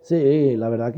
Sí, la verdad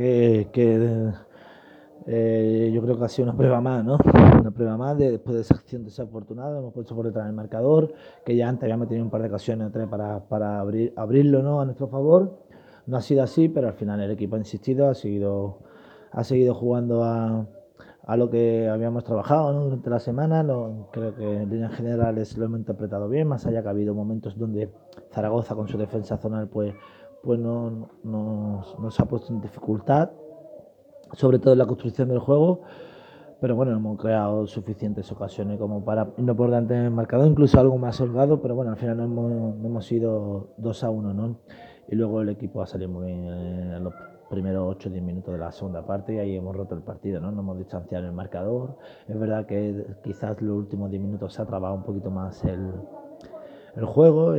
que yo creo que ha sido una prueba más, ¿no? Una prueba más después de esa acción desafortunada. Hemos puesto por detrás el marcador, que ya antes habíamos tenido un par de ocasiones o tres para abrirlo, ¿no? A nuestro favor. No ha sido así, pero al final el equipo ha insistido, ha seguido jugando a lo que habíamos trabajado, ¿no? Durante la semana. Creo que en líneas generales lo hemos interpretado bien, más allá que ha habido momentos donde Zaragoza con su defensa zonal pues no, nos ha puesto en dificultad, sobre todo en la construcción del juego, pero bueno, hemos creado suficientes ocasiones como para irnos por delante en el marcador, incluso algo más holgado, pero bueno, al final no hemos ido 2-1, ¿no? Y luego el equipo ha salido muy bien en los primeros 8 o 10 minutos de la segunda parte y ahí hemos roto el partido, ¿no? Nos hemos distanciado en el marcador. Es verdad que quizás los últimos 10 minutos se ha trabado un poquito más el juego.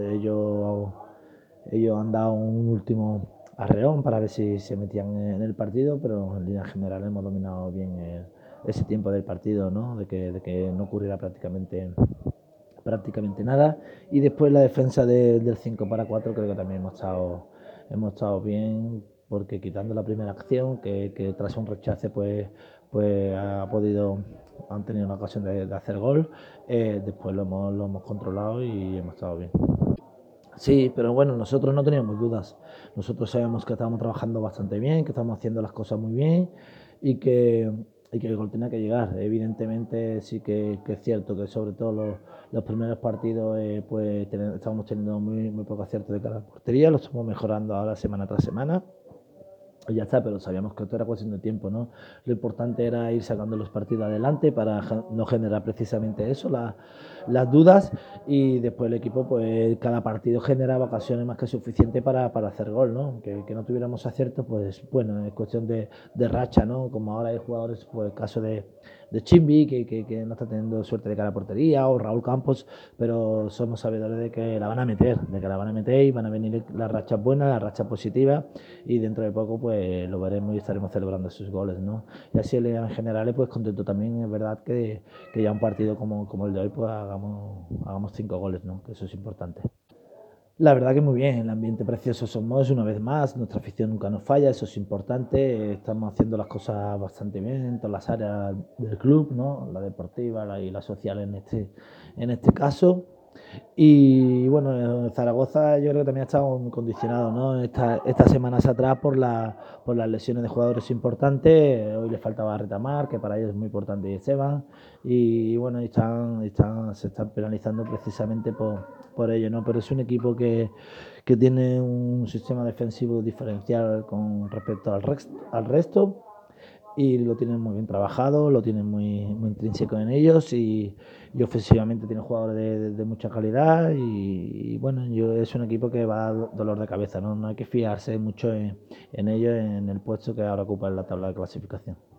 Ellos han dado un último arreón para ver si se metían en el partido, pero en línea general hemos dominado bien ese tiempo del partido, ¿no? De que no ocurriera prácticamente nada. Y después la defensa del 5-4 creo que también hemos estado bien, porque quitando la primera acción, que tras un rechace pues han tenido una ocasión de hacer gol. Después lo hemos controlado y hemos estado bien. Sí, pero bueno, nosotros no teníamos dudas. Nosotros sabemos que estábamos trabajando bastante bien, que estamos haciendo las cosas muy bien y que el gol tenía que llegar. Evidentemente sí que es cierto que sobre todo los primeros partidos pues estábamos teniendo muy poco acierto de cara a la portería, lo estamos mejorando ahora semana tras semana. Y ya está, pero sabíamos que esto era cuestión de tiempo, ¿no? Lo importante era ir sacando los partidos adelante para no generar precisamente eso, las dudas, y después el equipo, pues cada partido generaba ocasiones más que suficiente para hacer gol, ¿no? Que no tuviéramos acierto, pues bueno, es cuestión de racha, ¿no? Como ahora hay jugadores, pues el caso de Chimbi, que no está teniendo suerte de cara a portería, o Raúl Campos, pero somos sabedores de que la van a meter, y van a venir las rachas buenas, las rachas positivas, y dentro de poco pues lo veremos y estaremos celebrando sus goles, ¿no? Y así en general pues contento también. Es verdad que ya un partido como el de hoy pues hagamos 5 goles, ¿no? Que eso es importante. La verdad que muy bien, el ambiente precioso somos una vez más, nuestra afición nunca nos falla, eso es importante. Estamos haciendo las cosas bastante bien en todas las áreas del club, ¿no? La deportiva y la social en este caso. Y bueno, Zaragoza yo creo que también ha estado muy condicionado, ¿no? Estas semanas atrás por las lesiones de jugadores importantes. Hoy le faltaba Retamar, que para ellos es muy importante, y Esteban. Y bueno, se están penalizando precisamente por ello, ¿no? Pero es un equipo que tiene un sistema defensivo diferencial con respecto al resto, y lo tienen muy bien trabajado, lo tienen muy intrínseco en ellos, y ofensivamente tienen jugadores de mucha calidad, y bueno, es un equipo que va a dar dolor de cabeza, ¿no? No hay que fiarse mucho en ellos en el puesto que ahora ocupa en la tabla de clasificación.